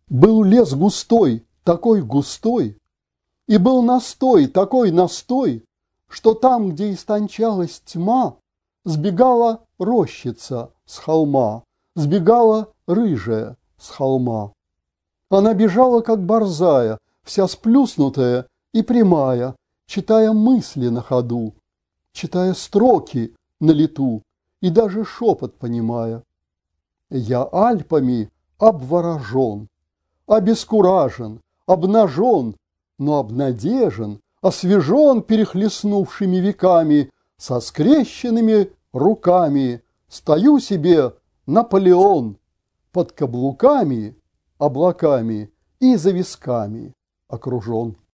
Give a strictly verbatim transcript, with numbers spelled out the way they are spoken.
Был лес густой, такой густой, и был настой, такой настой, что там, где истончалась тьма, сбегала рощица с холма, сбегала рыжая с холма. Она бежала, как борзая, вся сплюснутая и прямая, читая мысли на ходу, читая строки на лету и даже шепот понимая. Я Альпами обворожен, обескуражен, обнажен, но обнадежен, освежен перехлестнувшими веками, со скрещенными руками стою себе Наполеон, под каблуками, облаками и за висками окружен.